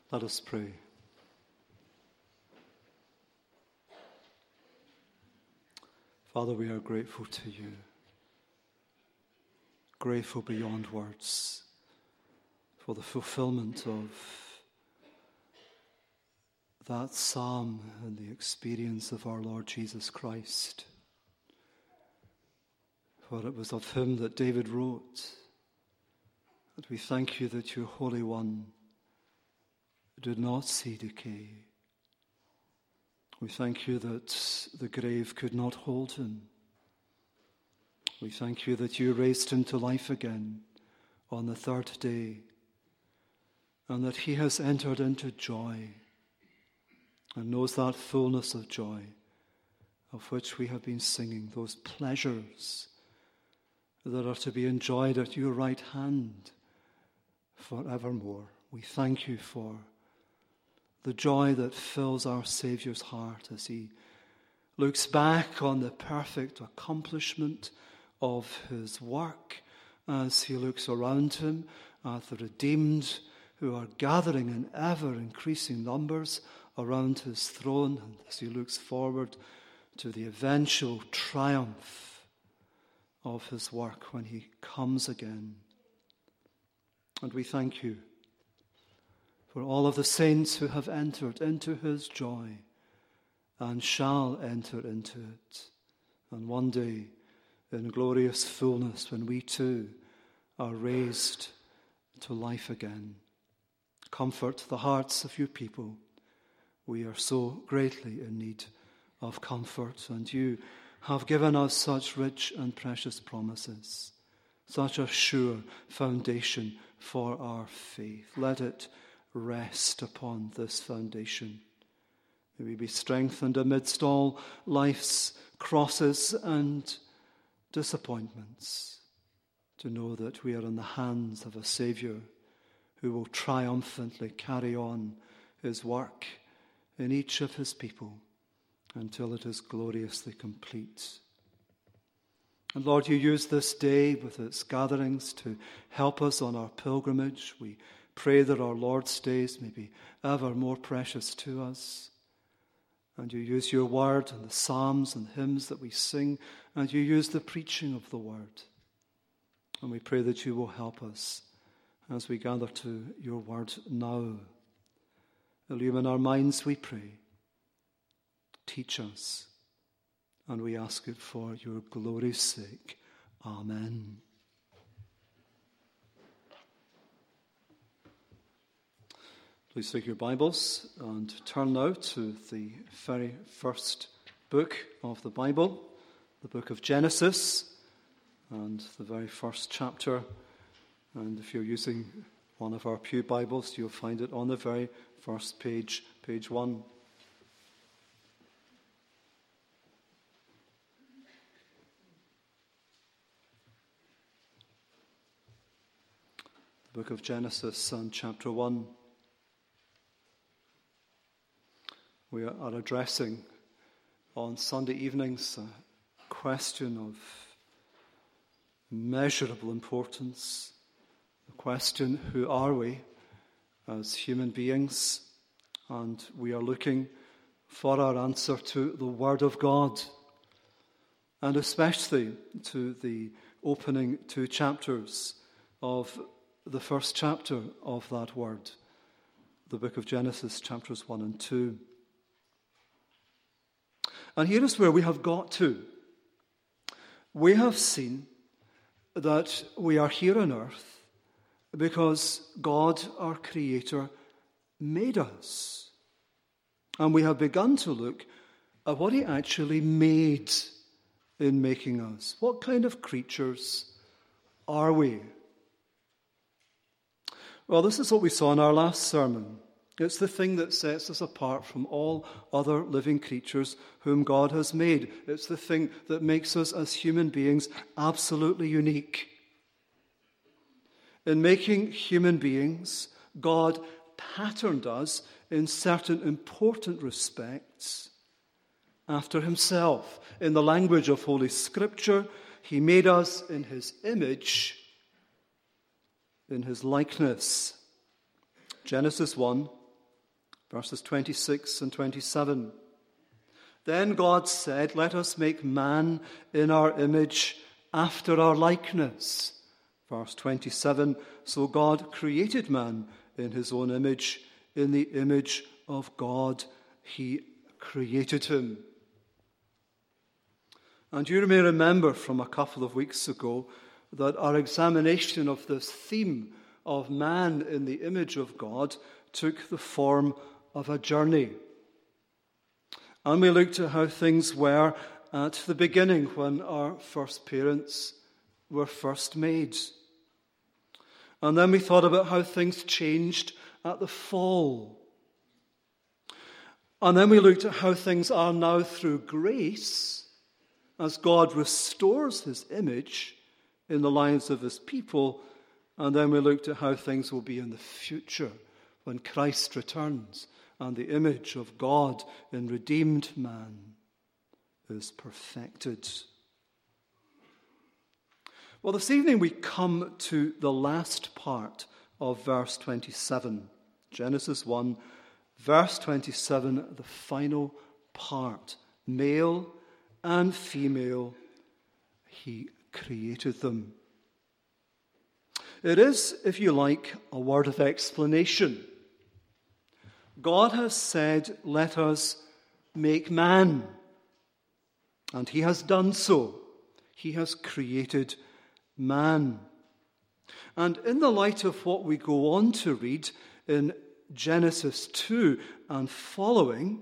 Let us pray. Father, we are grateful to you, grateful beyond words for the fulfillment of that psalm and the experience of our Lord Jesus Christ. For it was of him that David wrote. And we thank you that your Holy One did not see decay. We thank you that the grave could not hold him. We thank you that you raised him to life again on the third day, and that he has entered into joy and knows that fullness of joy of which we have been singing, those pleasures that are to be enjoyed at your right hand forevermore. We thank you for the joy that fills our Saviour's heart as he looks back on the perfect accomplishment of his work, as he looks around him at the redeemed who are gathering in ever-increasing numbers around his throne, and as he looks forward to the eventual triumph of his work when he comes again. And we thank you for all of the saints who have entered into his joy and shall enter into it. And one day, in glorious fullness, when we too are raised to life again. Comfort the hearts of your people. We are so greatly in need of comfort, and you have given us such rich and precious promises, such a sure foundation for our faith. Let it rest upon this foundation. May we be strengthened amidst all life's crosses and disappointments to know that we are in the hands of a Saviour who will triumphantly carry on his work in each of his people until it is gloriously complete. And Lord, you use this day with its gatherings to help us on our pilgrimage. We pray that our Lord's days may be ever more precious to us. And you use your word and the psalms and hymns that we sing, and you use the preaching of the word. And we pray that you will help us as we gather to your word now. Illumine our minds, we pray. Teach us, and we ask it for your glory's sake. Amen. Please take your Bibles and turn now to the very first book of the Bible, the book of Genesis, and the very first chapter. And if you're using one of our pew Bibles, you'll find it on the very first page, page 1. The book of Genesis and chapter 1. We are addressing on Sunday evenings a question of measurable importance. The question, who are we as human beings? And we are looking for our answer to the Word of God, and especially to the opening 2 chapters of the first chapter of that Word, the book of Genesis, chapters 1 and 2. And here is where we have got to. We have seen that we are here on earth because God, our Creator, made us. And we have begun to look at what he actually made in making us. What kind of creatures are we? Well, this is what we saw in our last sermon. It's the thing that sets us apart from all other living creatures whom God has made. It's the thing that makes us as human beings absolutely unique. In making human beings, God patterned us in certain important respects after himself. In the language of Holy Scripture, he made us in his image, in his likeness. Genesis 1, Verses 26 and 27. Then God said, "Let us make man in our image, after our likeness." Verse 27. So God created man in his own image. In the image of God he created him. And you may remember from a couple of weeks ago that our examination of this theme of man in the image of God took the form of a journey. And we looked at how things were at the beginning when our first parents were first made. And then we thought about how things changed at the fall. And then we looked at how things are now through grace, as God restores his image in the lives of his people. And then we looked at how things will be in the future when Christ returns and the image of God in redeemed man is perfected. Well, this evening we come to the last part of verse 27. Genesis 1, verse 27, the final part. Male and female, he created them. It is, if you like, a word of explanation. God has said, "Let us make man." And he has done so. He has created man. And in the light of what we go on to read in Genesis 2 and following,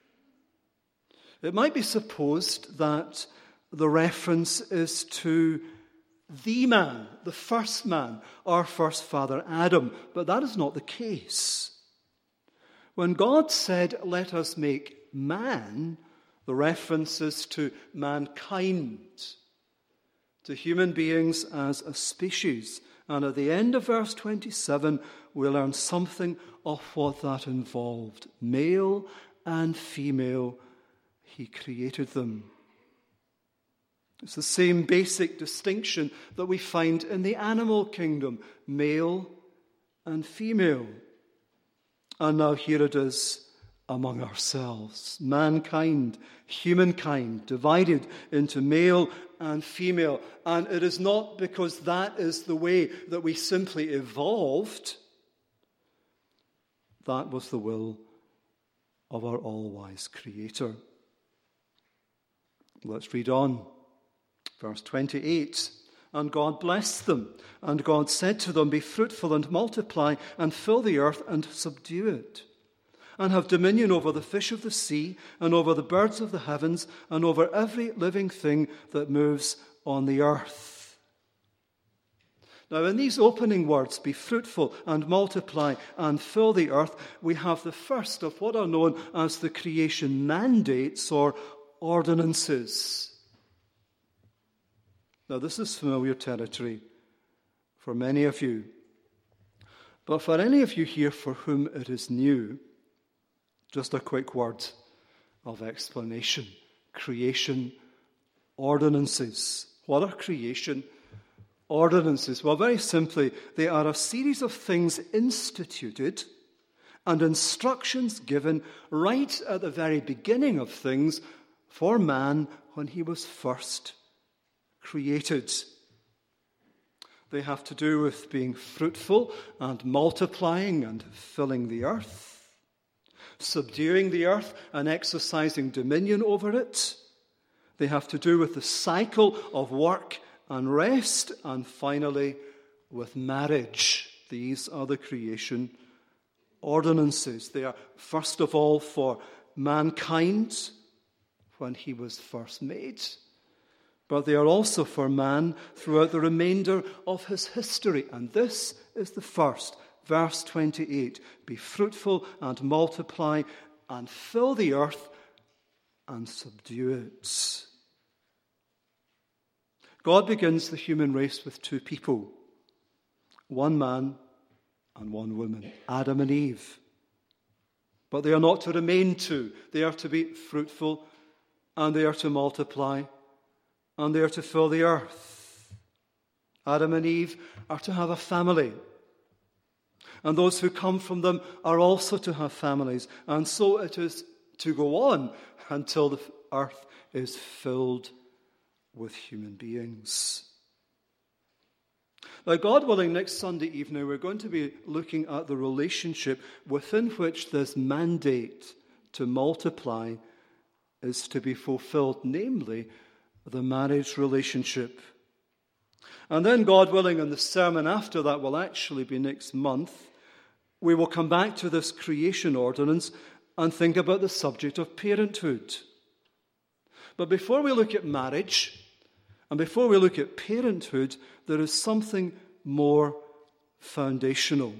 it might be supposed that the reference is to the man, the first man, our first father Adam. But that is not the case. When God said, "Let us make man," the reference is to mankind, to human beings as a species. And at the end of verse 27, we learn something of what that involved. Male and female, he created them. It's the same basic distinction that we find in the animal kingdom, male and female. And now here it is among ourselves. Mankind, humankind, divided into male and female. And it is not because that is the way that we simply evolved. That was the will of our all-wise Creator. Let's read on. Verse 28. And God blessed them, and God said to them, "Be fruitful and multiply, and fill the earth and subdue it, and have dominion over the fish of the sea, and over the birds of the heavens, and over every living thing that moves on the earth." Now, in these opening words, "be fruitful and multiply and fill the earth," we have the first of what are known as the creation mandates or ordinances. Now, this is familiar territory for many of you. But for any of you here for whom it is new, just a quick word of explanation. Creation ordinances. What are creation ordinances? Well, very simply, they are a series of things instituted and instructions given right at the very beginning of things for man when he was first created. They have to do with being fruitful and multiplying and filling the earth, subduing the earth and exercising dominion over it. They have to do with the cycle of work and rest, and finally with marriage. These are the creation ordinances. They are first of all for mankind when he was first made, but they are also for man throughout the remainder of his history. And this is the first, verse 28. "Be fruitful and multiply and fill the earth and subdue it." God begins the human race with two people, one man and one woman, Adam and Eve. But they are not to remain two. They are to be fruitful and they are to multiply and they are to fill the earth. Adam and Eve are to have a family. And those who come from them are also to have families. And so it is to go on until the earth is filled with human beings. Now, God willing, next Sunday evening, we're going to be looking at the relationship within which this mandate to multiply is to be fulfilled, namely the marriage relationship. And then, God willing, and the sermon after that will actually be next month, we will come back to this creation ordinance and think about the subject of parenthood. But before we look at marriage, and before we look at parenthood, there is something more foundational.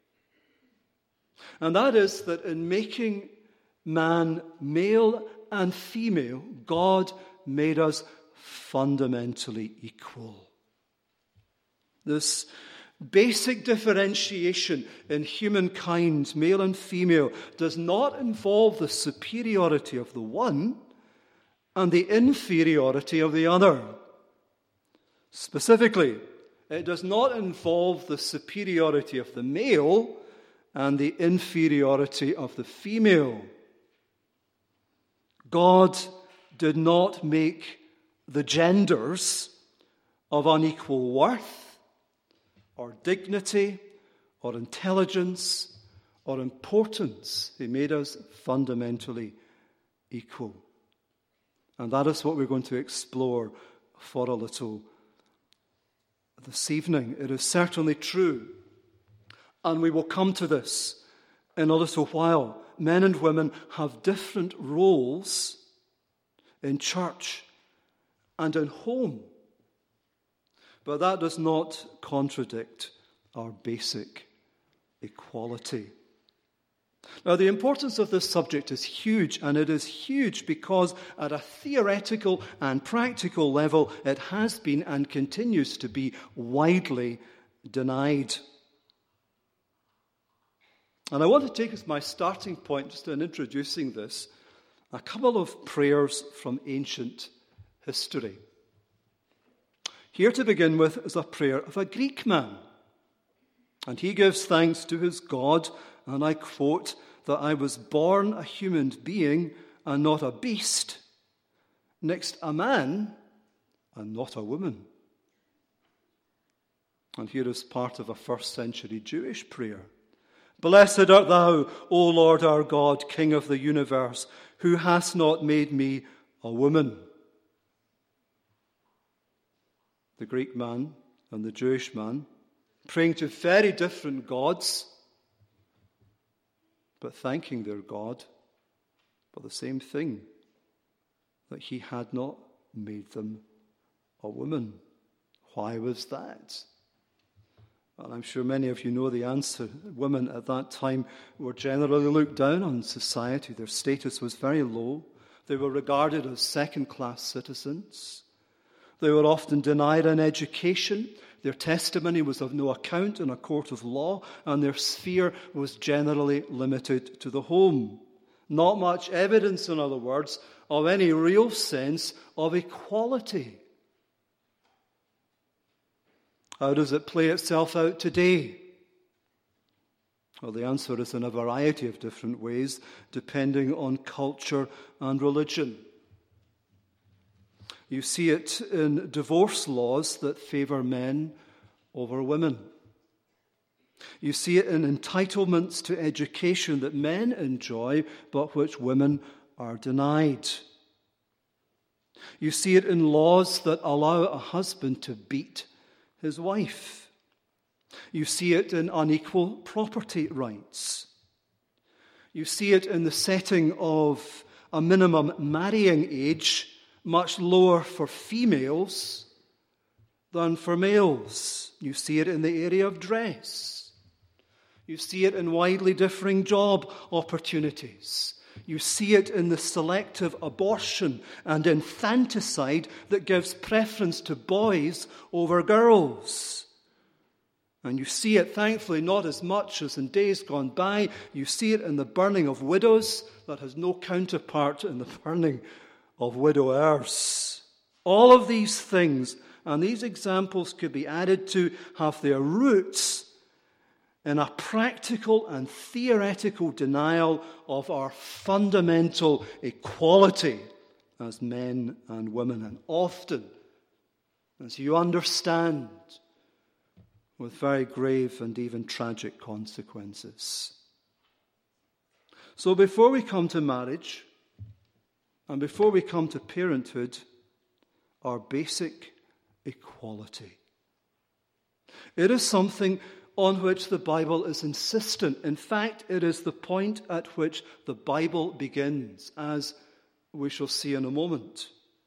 And that is that in making man male and female, God made us fundamentally equal. This basic differentiation in humankind, male and female, does not involve the superiority of the one and the inferiority of the other. Specifically, it does not involve the superiority of the male and the inferiority of the female. God did not make the genders of unequal worth or dignity or intelligence or importance. He made us fundamentally equal. And that is what we're going to explore for a little this evening. It is certainly true, and we will come to this in a little while. Men and women have different roles in church and in home, but that does not contradict our basic equality. Now, the importance of this subject is huge, and it is huge because at a theoretical and practical level, it has been and continues to be widely denied. And I want to take as my starting point, just in introducing this, a couple of prayers from ancient history. Here to begin with is a prayer of a Greek man. And he gives thanks to his God, and I quote, that I was born a human being and not a beast, next a man and not a woman. And here is part of a first century Jewish prayer. Blessed art thou, O Lord our God, King of the universe, who hast not made me a woman. The Greek man and the Jewish man praying to very different gods, but thanking their God for the same thing, that he had not made them a woman. Why was that? And I'm sure many of you know the answer. Women at that time were generally looked down on in society. Their status was very low. They were regarded as second-class citizens. They were often denied an education. Their testimony was of no account in a court of law, and their sphere was generally limited to the home. Not much evidence, in other words, of any real sense of equality. How does it play itself out today? Well, the answer is in a variety of different ways, depending on culture and religion. You see it in divorce laws that favor men over women. You see it in entitlements to education that men enjoy, but which women are denied. You see it in laws that allow a husband to beat his wife. You see it in unequal property rights. You see it in the setting of a minimum marrying age much lower for females than for males. You see it in the area of dress. You see it in widely differing job opportunities. You see it in the selective abortion and infanticide that gives preference to boys over girls. And you see it, thankfully, not as much as in days gone by. You see it in the burning of widows that has no counterpart in the burning of widowers. All of these things, and these examples could be added to, have their roots in a practical and theoretical denial of our fundamental equality as men and women, and often, as you understand, with very grave and even tragic consequences. So before we come to marriage, and before we come to parenthood, our basic equality. It is something on which the Bible is insistent. In fact, it is the point at which the Bible begins, as we shall see in a moment.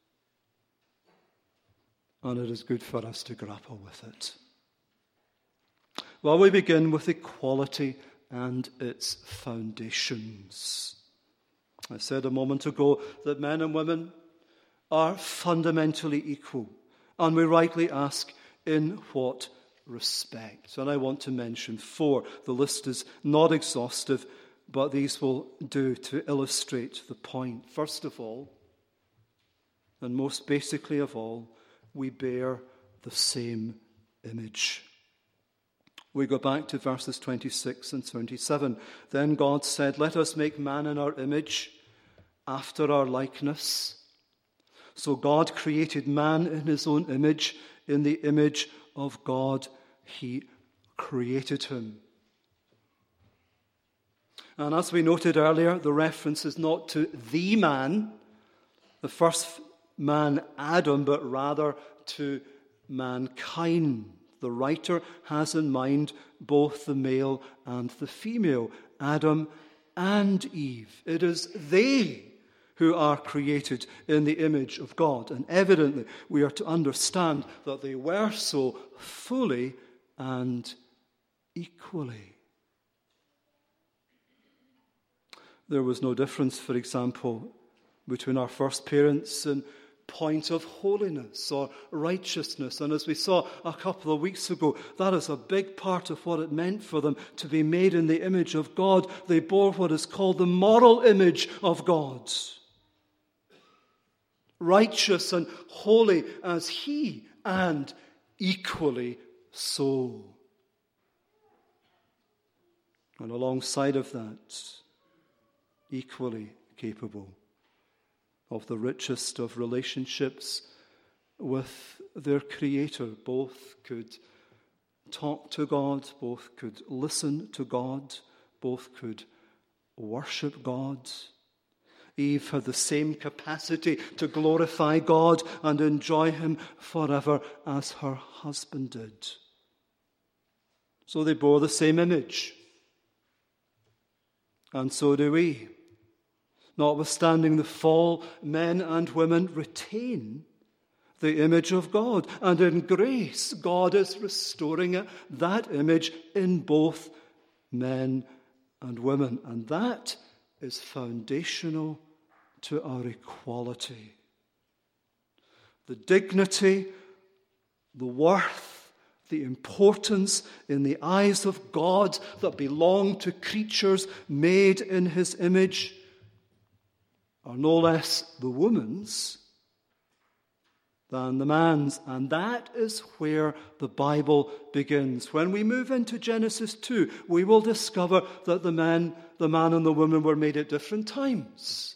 And it is good for us to grapple with it. Well, we begin with equality and its foundations. I said a moment ago that men and women are fundamentally equal, and we rightly ask, in what respect? And I want to mention 4. The list is not exhaustive, but these will do to illustrate the point. First of all, and most basically of all, we bear the same image. We go back to verses 26 and 27. Then God said, "Let us make man in our image, after our likeness." So God created man in his own image. In the image of God, he created him. And as we noted earlier, the reference is not to the man, the first man Adam, but rather to mankind. The writer has in mind both the male and the female, Adam and Eve. It is they who are created in the image of God. And evidently, we are to understand that they were so fully and equally. There was no difference, for example, between our first parents in point of holiness or righteousness. And as we saw a couple of weeks ago, that is a big part of what it meant for them to be made in the image of God. They bore what is called the moral image of God. Righteous and holy as he, and equally so. And alongside of that, equally capable of the richest of relationships with their Creator. Both could talk to God, both could listen to God, both could worship God. Eve had the same capacity to glorify God and enjoy him forever as her husband did. So they bore the same image. And so do we. Notwithstanding the fall, men and women retain the image of God. And in grace, God is restoring that image in both men and women. And that is foundational to our equality. The dignity, the worth, the importance in the eyes of God that belong to creatures made in his image are no less the woman's than the man's. And that is where the Bible begins. When we move into Genesis 2, we will discover that the man and the woman were made at different times.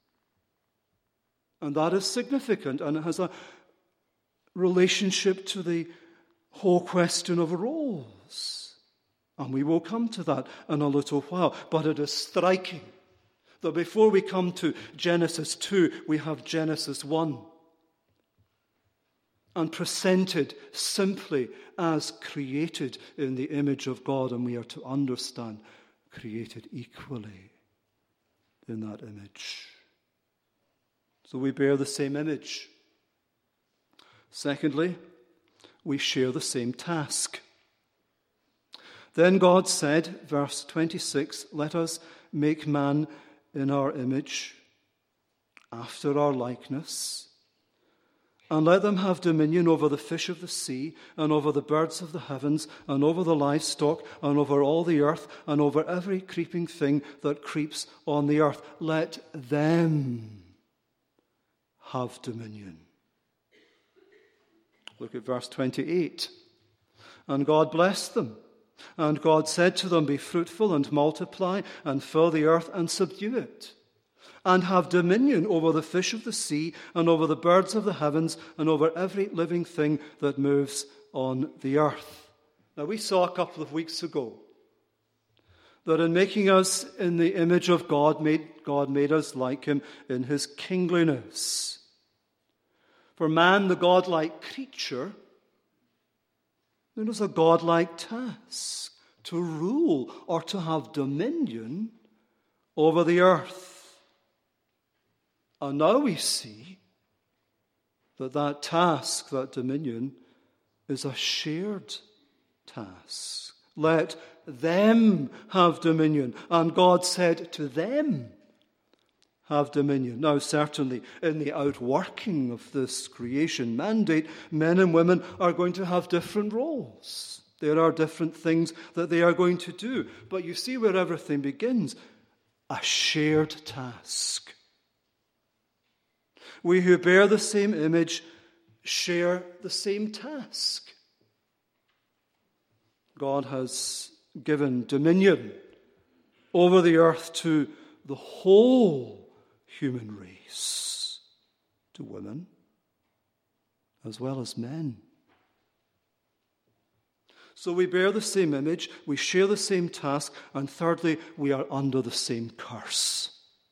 And that is significant, and it has a relationship to the whole question of roles. And we will come to that in a little while. But it is striking that before we come to Genesis 2, we have Genesis 1. And presented simply as created in the image of God. And we are to understand created equally in that image. So we bear the same image. Secondly, we share the same task. Then God said, verse 26, "Let us make man in our image, after our likeness, and let them have dominion over the fish of the sea, and over the birds of the heavens, and over the livestock, and over all the earth, and over every creeping thing that creeps on the earth. Let them have dominion." Look at verse 28. "And God blessed them, And God said to them, "Be fruitful and multiply, and fill the earth and subdue it, and have dominion over the fish of the sea, and over the birds of the heavens, and over every living thing that moves on the earth." Now, we saw a couple of weeks ago that in making us in the image of God made us like him in his kingliness. For man, the godlike creature, there is a godlike task to rule or to have dominion over the earth. And now we see that that task, that dominion, is a shared task. Let them have dominion. And God said to them, have dominion. Now, certainly, in the outworking of this creation mandate, men and women are going to have different roles. There are different things that they are going to do. But you see where everything begins. A shared task. We who bear the same image share the same task. God has given dominion over the earth to the whole human race, to women as well as men. So we bear the same image, we share the same task, and thirdly, we are under the same curse.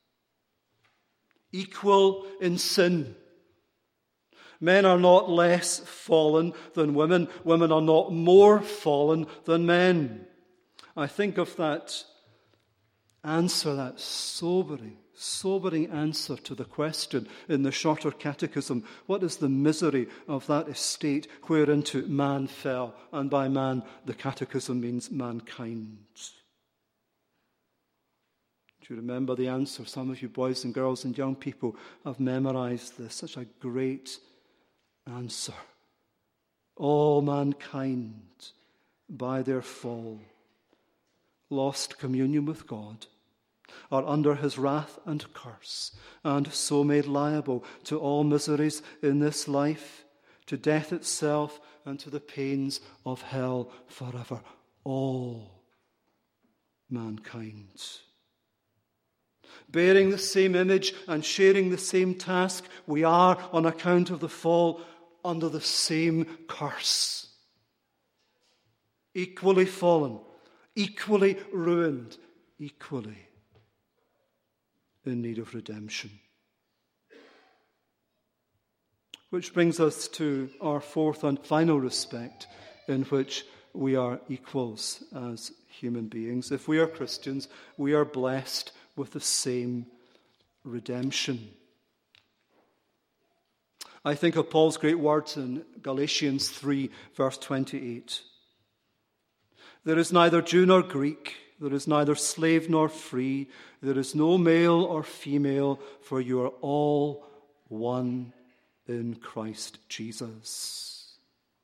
Equal in sin. Men are not less fallen than women. Women are not more fallen than men. I think of that answer, that sobering answer to the question in the Shorter Catechism, what is the misery of that estate whereinto man fell? And by man, the Catechism means mankind. Do you remember the answer? Some of you boys and girls and young people have memorized this. Such a great answer. All mankind, by their fall, lost communion with God, are under his wrath and curse, and so made liable to all miseries in this life, to death itself, and to the pains of hell forever. All mankind. Bearing the same image and sharing the same task, we are, on account of the fall, under the same curse. Equally fallen, equally ruined, equally in need of redemption. Which brings us to our fourth and final respect in which we are equals as human beings. If we are Christians, we are blessed with the same redemption. I think of Paul's great words in Galatians 3, verse 28. There is neither Jew nor Greek, there is neither slave nor free, there is no male or female, for you are all one in Christ Jesus.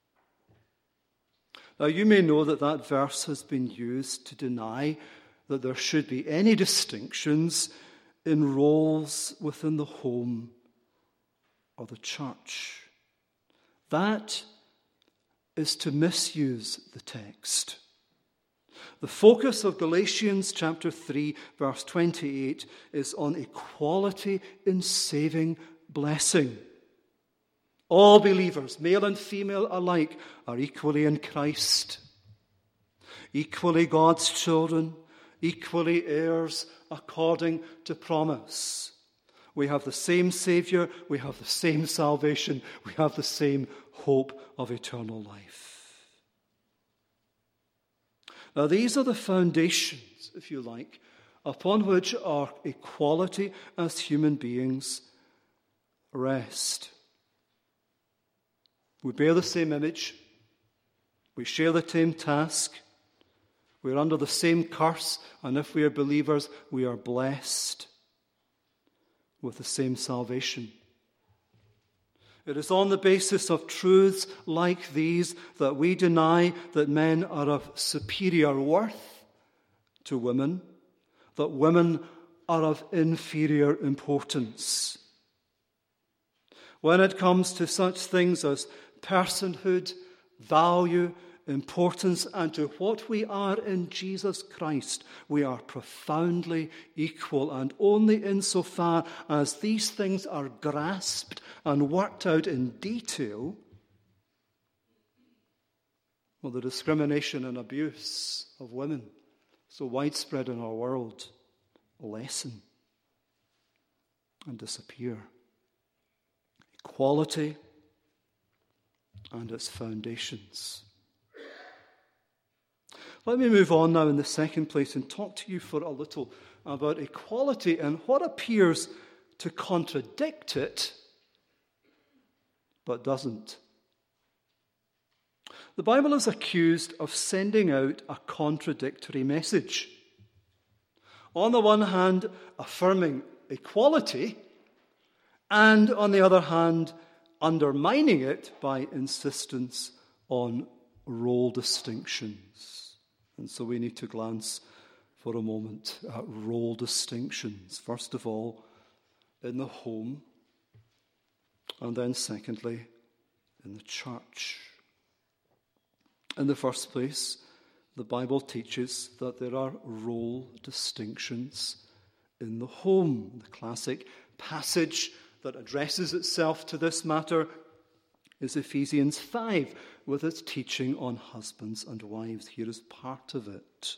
Now, you may know that that verse has been used to deny that there should be any distinctions in roles within the home or the church. That is to misuse the text. The focus of Galatians chapter 3, verse 28 is on equality in saving blessing. All believers, male and female alike, are equally in Christ. Equally God's children, equally heirs according to promise. We have the same Savior, we have the same salvation, we have the same hope of eternal life. Now, these are the foundations, if you like, upon which our equality as human beings rest. We bear the same image, we share the same task, we're under the same curse, and if we are believers, we are blessed with the same salvation. It is on the basis of truths like these that we deny that men are of superior worth to women, that women are of inferior importance. When it comes to such things as personhood, value, importance and to what we are in Jesus Christ, we are profoundly equal. And only insofar as these things are grasped and worked out in detail will the discrimination and abuse of women, so widespread in our world, lessen and disappear. Equality and its foundations. Let me move on now in the second place and talk to you for a little about equality and what appears to contradict it, but doesn't. The Bible is accused of sending out a contradictory message. On the one hand, affirming equality, and on the other hand, undermining it by insistence on role distinctions. And so we need to glance for a moment at role distinctions. First of all, in the home, and then secondly, in the church. In the first place, the Bible teaches that there are role distinctions in the home. The classic passage that addresses itself to this matter is Ephesians 5, with its teaching on husbands and wives. Here is part of it.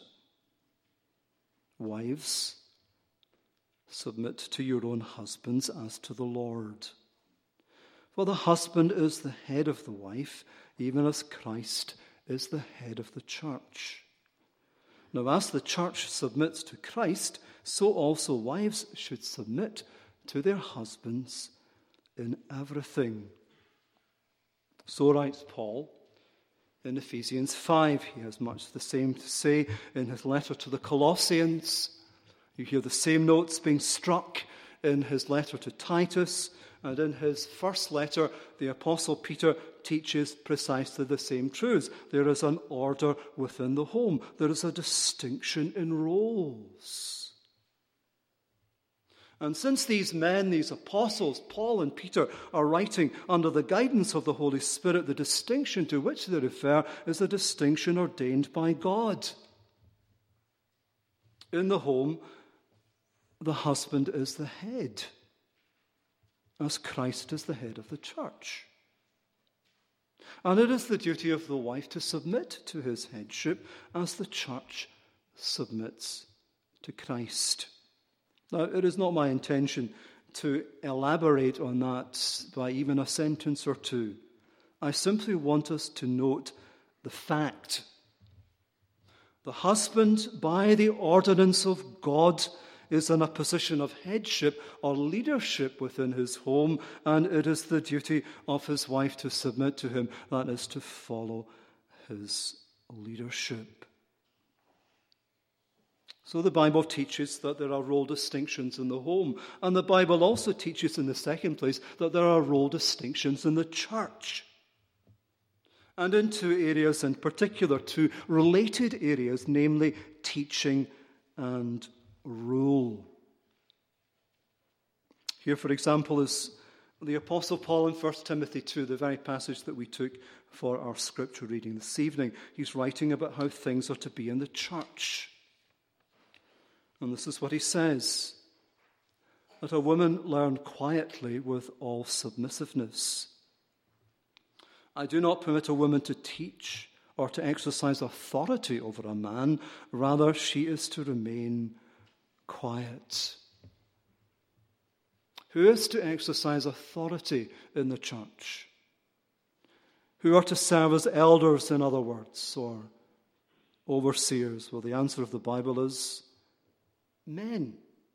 Wives, submit to your own husbands as to the Lord. For the husband is the head of the wife, even as Christ is the head of the church. Now, as the church submits to Christ, so also wives should submit to their husbands in everything. So writes Paul in Ephesians 5. He has much the same to say in his letter to the Colossians. You hear the same notes being struck in his letter to Titus. And in his first letter, the Apostle Peter teaches precisely the same truths. There is an order within the home. There is a distinction in roles. And since these men, these apostles, Paul and Peter, are writing under the guidance of the Holy Spirit, the distinction to which they refer is a distinction ordained by God. In the home, the husband is the head, as Christ is the head of the church. And it is the duty of the wife to submit to his headship as the church submits to Christ. Now, it is not my intention to elaborate on that by even a sentence or two. I simply want us to note the fact. The husband, by the ordinance of God, is in a position of headship or leadership within his home, and it is the duty of his wife to submit to him, that is, to follow his leadership. So the Bible teaches that there are role distinctions in the home, and the Bible also teaches in the second place that there are role distinctions in the church. And in two areas in particular, two related areas, namely teaching and rule. Here, for example, is the Apostle Paul in 1 Timothy 2, the very passage that we took for our scripture reading this evening. He's writing about how things are to be in the church. And this is what he says: that a woman learn quietly with all submissiveness. I do not permit a woman to teach or to exercise authority over a man. Rather, she is to remain quiet. Who is to exercise authority in the church? Who are to serve as elders, in other words, or overseers? Well, the answer of the Bible is men.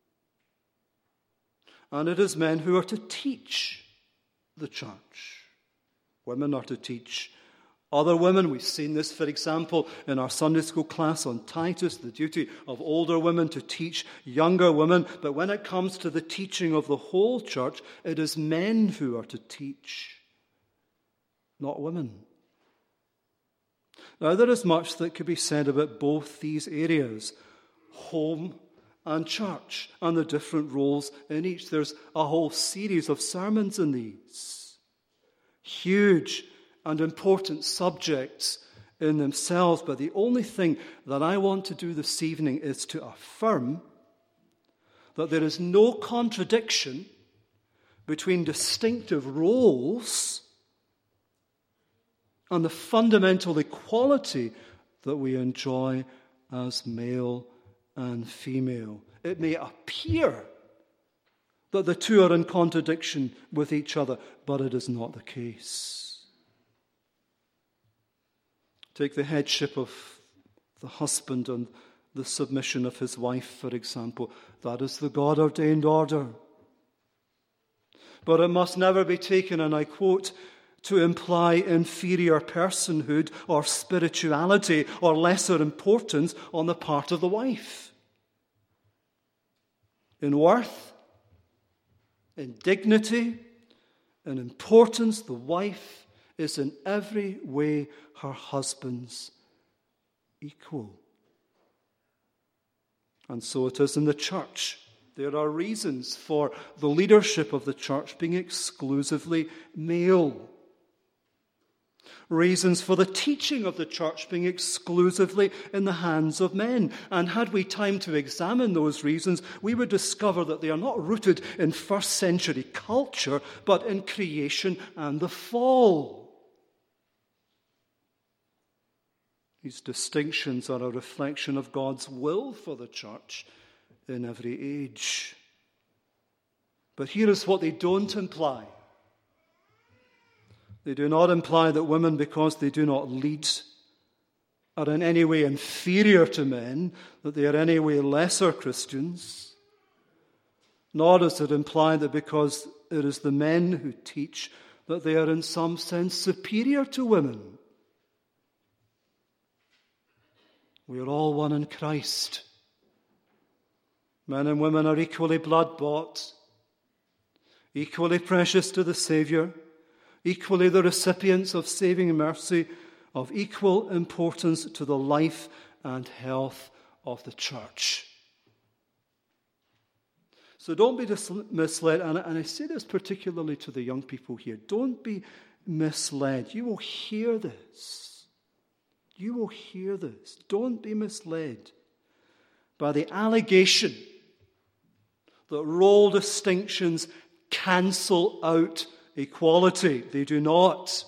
And it is men who are to teach the church. Women are to teach other women. We've seen this, for example, in our Sunday school class on Titus, the duty of older women to teach younger women. But when it comes to the teaching of the whole church, it is men who are to teach, not women. Now, there is much that could be said about both these areas, home and church, and the different roles in each. There's a whole series of sermons in these. Huge and important subjects in themselves, but the only thing that I want to do this evening is to affirm that there is no contradiction between distinctive roles and the fundamental equality that we enjoy as male and female. It may appear that the two are in contradiction with each other, but it is not the case. Take the headship of the husband and the submission of his wife, for example. That is the God-ordained order. But it must never be taken, and I quote, to imply inferior personhood or spirituality or lesser importance on the part of the wife. In worth, in dignity, in importance, the wife is in every way her husband's equal. And so it is in the church. There are reasons for the leadership of the church being exclusively male. Reasons for the teaching of the church being exclusively in the hands of men. And had we time to examine those reasons, we would discover that they are not rooted in first century culture, but in creation and the fall. These distinctions are a reflection of God's will for the church in every age. But here is what they don't imply. They do not imply that women, because they do not lead, are in any way inferior to men, that they are in any way lesser Christians. Nor does it imply that because it is the men who teach, that they are in some sense superior to women. We are all one in Christ. Men and women are equally blood-bought, equally precious to the Saviour, equally the recipients of saving mercy, of equal importance to the life and health of the church. So don't be misled, and I say this particularly to the young people here. Don't be misled. You will hear this. You will hear this. Don't be misled by the allegation that role distinctions cancel out equality. They do not.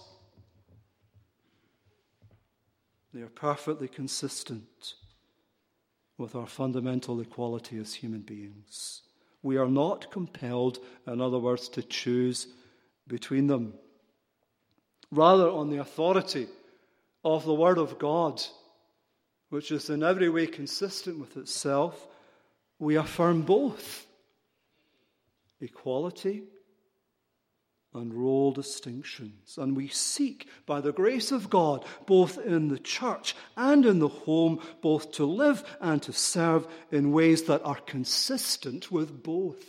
They are perfectly consistent with our fundamental equality as human beings. We are not compelled, in other words, to choose between them. Rather, on the authority of the Word of God, which is in every way consistent with itself, we affirm both equality and role distinctions. And we seek, by the grace of God, both in the church and in the home, both to live and to serve in ways that are consistent with both.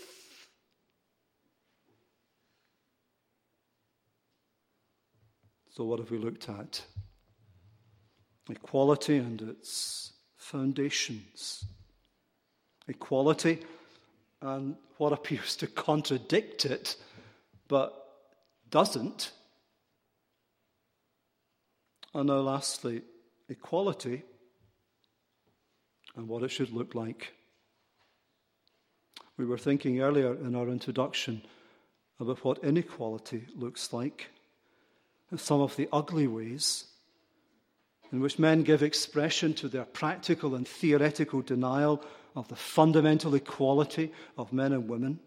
So what have we looked at? Equality and its foundations. Equality and what appears to contradict it, but doesn't. And now lastly, equality and what it should look like. We were thinking earlier in our introduction about what inequality looks like, and some of the ugly ways in which men give expression to their practical and theoretical denial of the fundamental equality of men and women.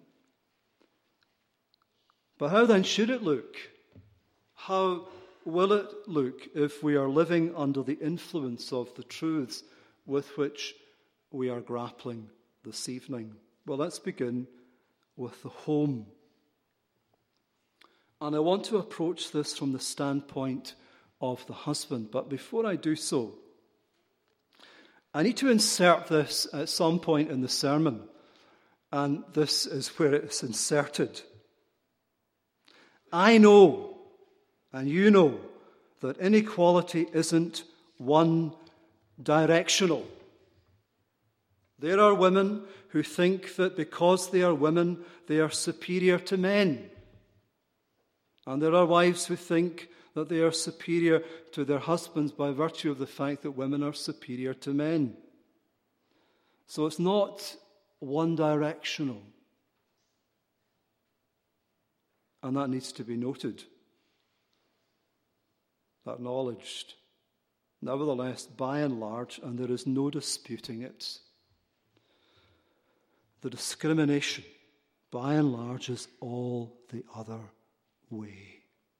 But how then should it look? How will it look if we are living under the influence of the truths with which we are grappling this evening? Well, let's begin with the home. And I want to approach this from the standpoint of the husband. But before I do so, I need to insert this at some point in the sermon. And this is where it is inserted. I know, and you know, that inequality isn't one-directional. There are women who think that because they are women, they are superior to men. And there are wives who think that they are superior to their husbands by virtue of the fact that women are superior to men. So it's not one-directional. And that needs to be noted, acknowledged. Nevertheless, by and large, and there is no disputing it, the discrimination, by and large, is all the other way.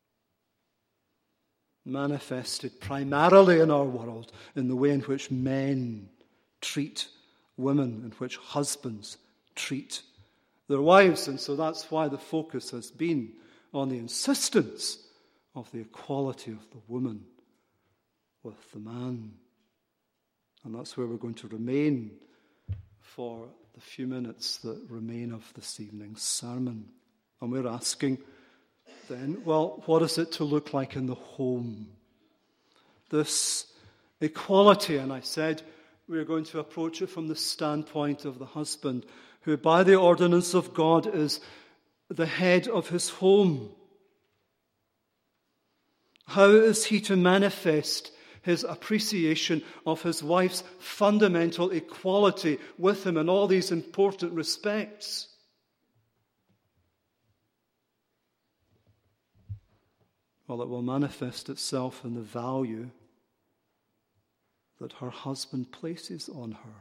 Manifested primarily in our world in the way in which men treat women, in which husbands treat their wives. And so that's why the focus has been on the insistence of the equality of the woman with the man. And that's where we're going to remain for the few minutes that remain of this evening's sermon. And we're asking then, well, what is it to look like in the home? This equality, and I said we're going to approach it from the standpoint of the husband, who by the ordinance of God is the head of his home. How is he to manifest his appreciation of his wife's fundamental equality with him in all these important respects? Well, it will manifest itself in the value that her husband places on her.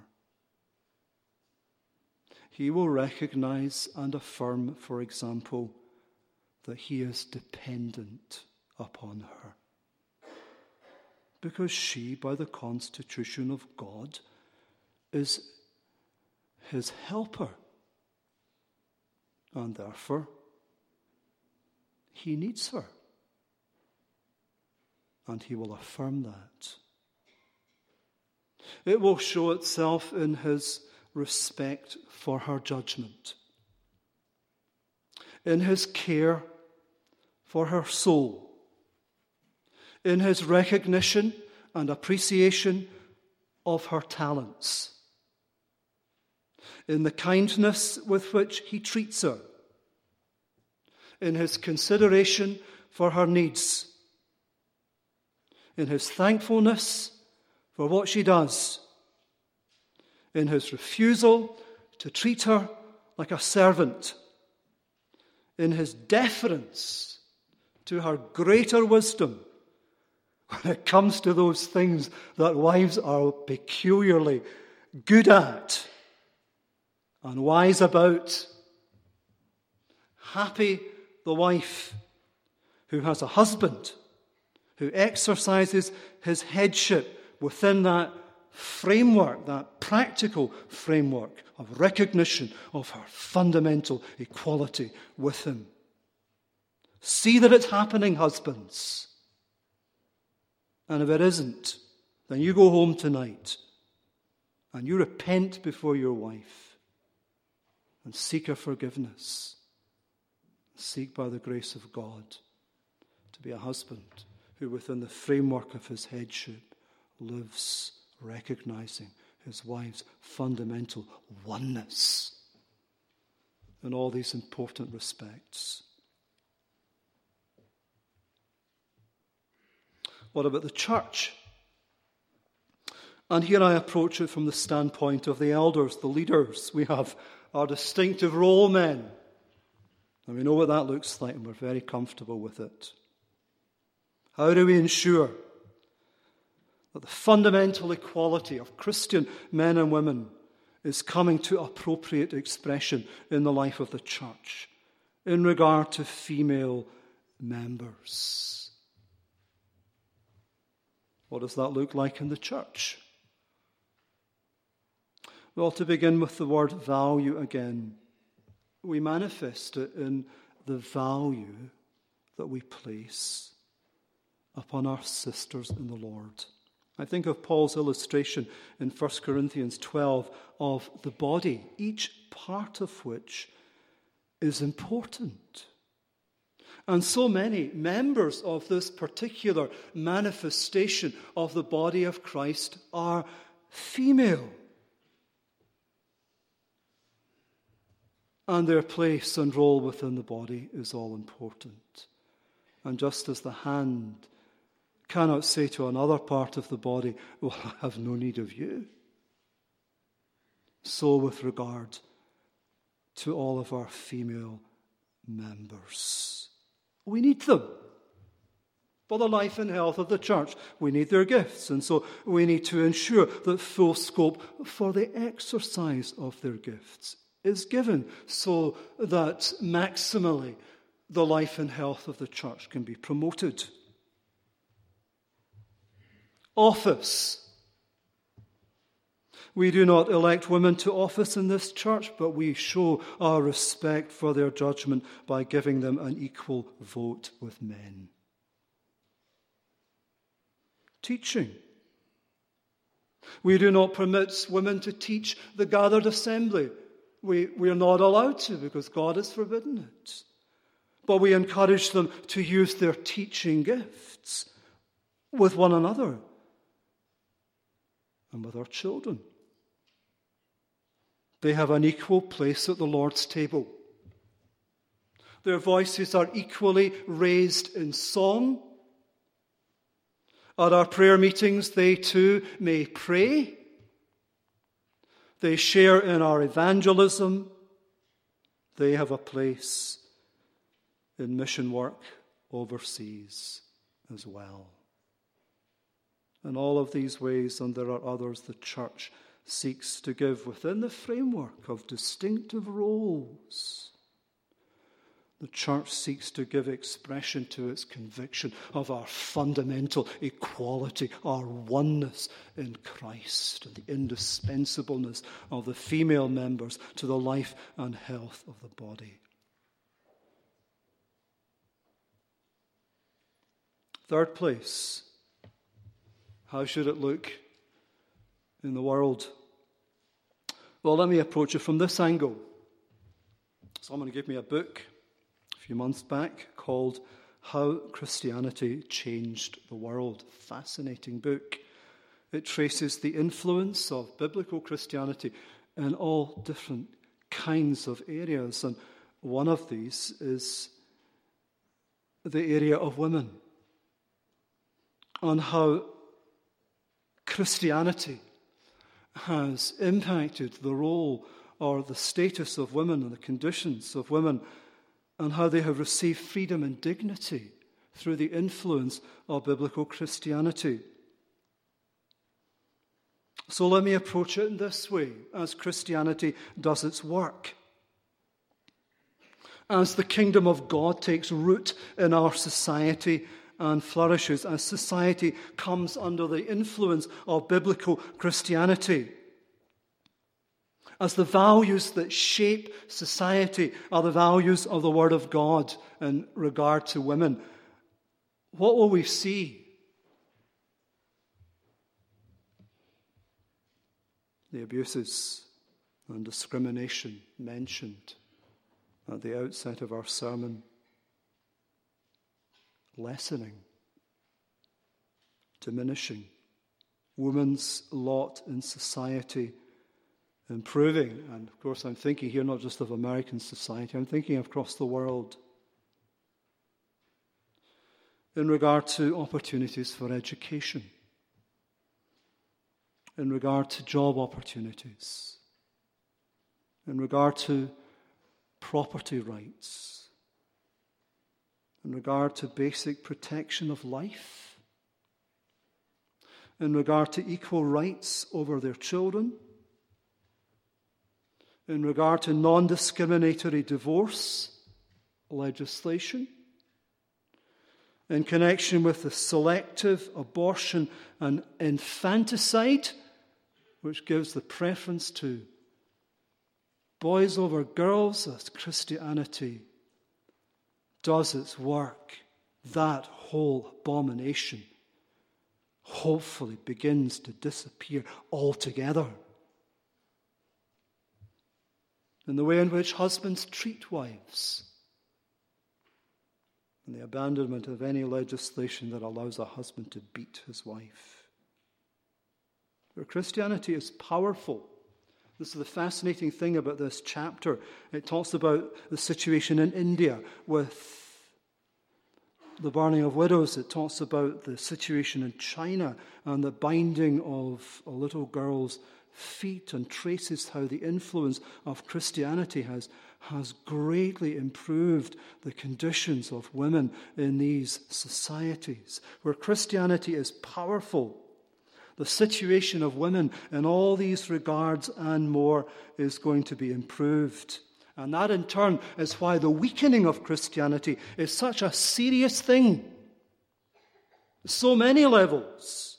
He will recognize and affirm, for example, that he is dependent upon her, because she, by the constitution of God, is his helper, and therefore he needs her, and he will affirm that. It will show itself in his respect for her judgment, in his care for her soul, in his recognition and appreciation of her talents, in the kindness with which he treats her, in his consideration for her needs, in his thankfulness for what she does, in his refusal to treat her like a servant, in his deference to her greater wisdom when it comes to those things that wives are peculiarly good at and wise about. Happy the wife who has a husband who exercises his headship within that framework, that practical framework of recognition of her fundamental equality with him. See that it's happening, husbands. And if it isn't, then you go home tonight and you repent before your wife and seek her forgiveness. Seek by the grace of God to be a husband who within the framework of his headship lives recognizing his wife's fundamental oneness in all these important respects. What about the church? And here I approach it from the standpoint of the elders, the leaders. We have our distinctive role men. And we know what that looks like, and we're very comfortable with it. How do we ensure that the fundamental equality of Christian men and women is coming to appropriate expression in the life of the church in regard to female members? What does that look like in the church? Well, to begin with the word value again, we manifest it in the value that we place upon our sisters in the Lord. I think of Paul's illustration in 1 Corinthians 12 of the body, each part of which is important. And so many members of this particular manifestation of the body of Christ are female. And their place and role within the body is all important. And just as the hand cannot say to another part of the body, well, I have no need of you, so with regard to all of our female members. We need them for the life and health of the church. We need their gifts, and so we need to ensure that full scope for the exercise of their gifts is given so that maximally the life and health of the church can be promoted. Office. We do not elect women to office in this church, but we show our respect for their judgment by giving them an equal vote with men. Teaching. We do not permit women to teach the gathered assembly. We are not allowed to because God has forbidden it. But we encourage them to use their teaching gifts with one another and with our children. They have an equal place at the Lord's table. Their voices are equally raised in song. At our prayer meetings, they too may pray. They share in our evangelism. They have a place in mission work overseas as well. In all of these ways, and there are others, the church seeks to give within the framework of distinctive roles. The church seeks to give expression to its conviction of our fundamental equality, our oneness in Christ, and the indispensableness of the female members to the life and health of the body. Third place, how should it look in the world? Well, let me approach it from this angle. Someone gave me a book a few months back called How Christianity Changed the World. Fascinating book. It traces the influence of biblical Christianity in all different kinds of areas. And one of these is the area of women, on how Christianity has impacted the role or the status of women and the conditions of women, and how they have received freedom and dignity through the influence of biblical Christianity. So let me approach it in this way, as Christianity does its work. As the kingdom of God takes root in our society and flourishes, as society comes under the influence of biblical Christianity, as the values that shape society are the values of the Word of God in regard to women, what will we see? The abuses and discrimination mentioned at the outset of our sermon lessening, diminishing, women's lot in society improving. And of course, I'm thinking here not just of American society, I'm thinking across the world in regard to opportunities for education, in regard to job opportunities, in regard to property rights, in regard to basic protection of life, in regard to equal rights over their children, in regard to non-discriminatory divorce legislation, in connection with the selective abortion and infanticide, which gives the preference to boys over girls, as Christianity does its work, that whole abomination hopefully begins to disappear altogether. In the way in which husbands treat wives, and the abandonment of any legislation that allows a husband to beat his wife. Where Christianity is powerful. This is the fascinating thing about this chapter. It talks about the situation in India with the burning of widows, it talks about the situation in China and the binding of a little girl's feet, and traces how the influence of Christianity has greatly improved the conditions of women in these societies. Where Christianity is powerful, the situation of women in all these regards and more is going to be improved. And that in turn is why the weakening of Christianity is such a serious thing. So many levels.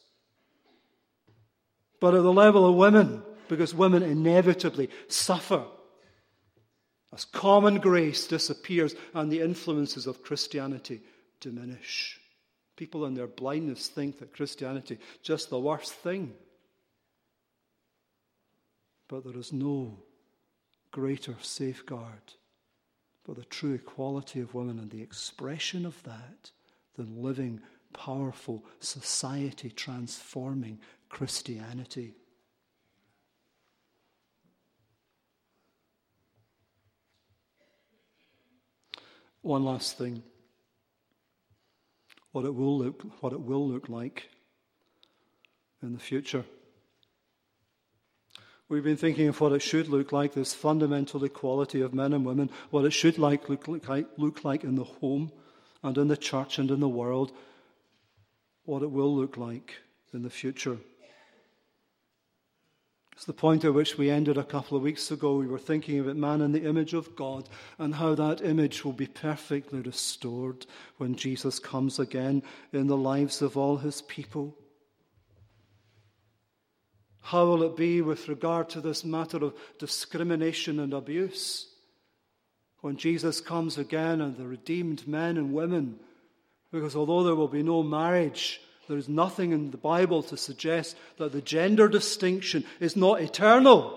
But at the level of women, because women inevitably suffer as common grace disappears and the influences of Christianity diminish. People in their blindness think that Christianity is just the worst thing. But there is no greater safeguard for the true equality of women and the expression of that than living, powerful, society-transforming Christianity. One last thing. What it will look like in the future. We've been thinking of what it should look like, this fundamental equality of men and women, what it should look like in the home and in the church and in the world, what it will look like in the future. It's the point at which we ended a couple of weeks ago. We were thinking about man in the image of God and how that image will be perfectly restored when Jesus comes again in the lives of all his people. How will it be with regard to this matter of discrimination and abuse when Jesus comes again and the redeemed men and women? Because although there will be no marriage, there is nothing in the Bible to suggest that the gender distinction is not eternal.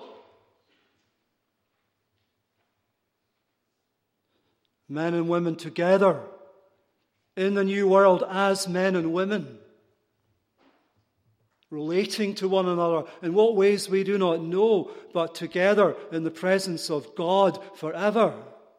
Men and women together in the new world as men and women, relating to one another in what ways we do not know, but together in the presence of God forever.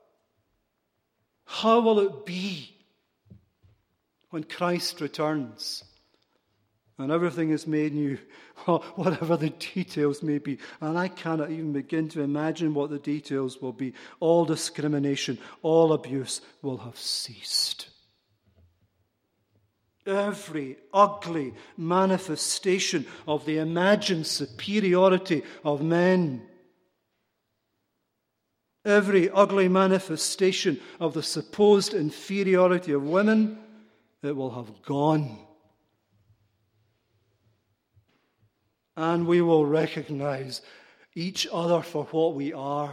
How will it be when Christ returns and everything is made new, whatever the details may be? And I cannot even begin to imagine what the details will be. All discrimination, all abuse will have ceased. Every ugly manifestation of the imagined superiority of men, every ugly manifestation of the supposed inferiority of women, it will have gone. And we will recognize each other for what we are.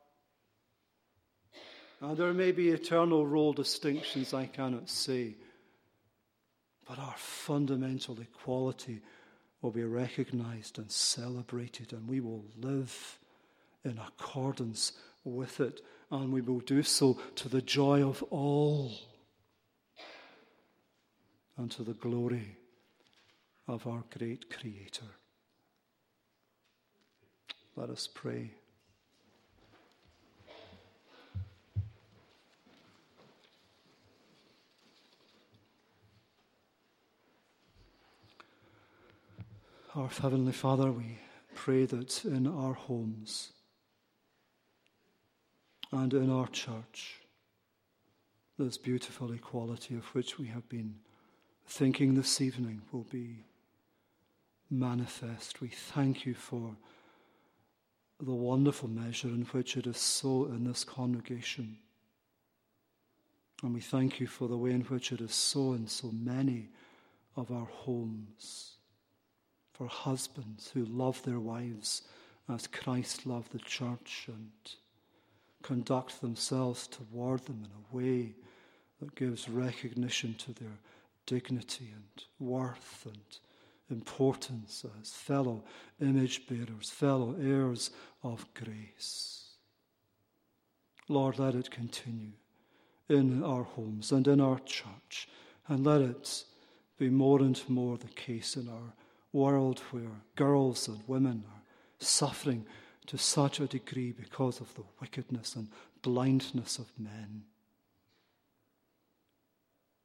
Now, there may be eternal role distinctions, I cannot say. But our fundamental equality will be recognized and celebrated, and we will live in accordance with it, and we will do so to the joy of all and to the glory of our great Creator. Let us pray. Our Heavenly Father, we pray that in our homes and in our church, this beautiful equality of which we have been thinking this evening will be manifest. We thank you for the wonderful measure in which it is so in this congregation. And we thank you for the way in which it is so in so many of our homes. For husbands who love their wives as Christ loved the church and conduct themselves toward them in a way that gives recognition to their dignity and worth and importance as fellow image bearers, fellow heirs of grace. Lord, let it continue in our homes and in our church, and let it be more and more the case in our world where girls and women are suffering to such a degree because of the wickedness and blindness of men.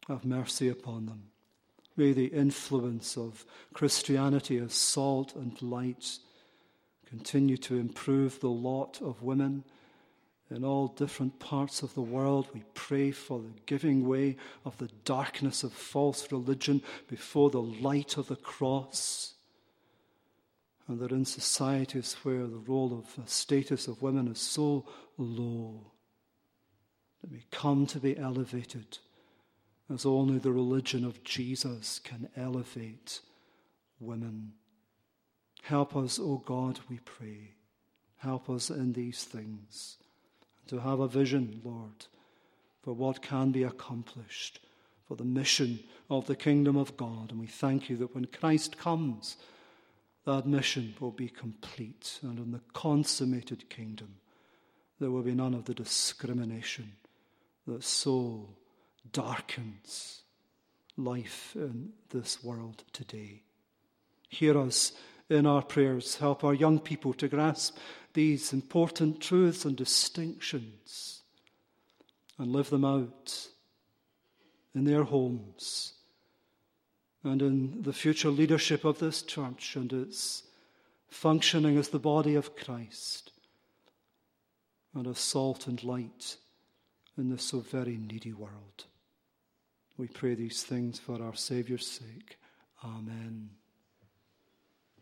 Have mercy upon them. May the influence of Christianity as salt and light continue to improve the lot of women in all different parts of the world. We pray for the giving way of the darkness of false religion before the light of the cross. And that in societies where the role of the status of women is so low, that we come to be elevated as only the religion of Jesus can elevate women. Help us, O God, we pray. Help us in these things. To have a vision, Lord, for what can be accomplished, for the mission of the kingdom of God. And we thank you that when Christ comes, that mission will be complete. And in the consummated kingdom, there will be none of the discrimination that so darkens life in this world today. Hear us in our prayers. Help our young people to grasp these important truths and distinctions and live them out in their homes and in the future leadership of this church and its functioning as the body of Christ and as salt and light in this so very needy world. We pray these things for our Saviour's sake. Amen.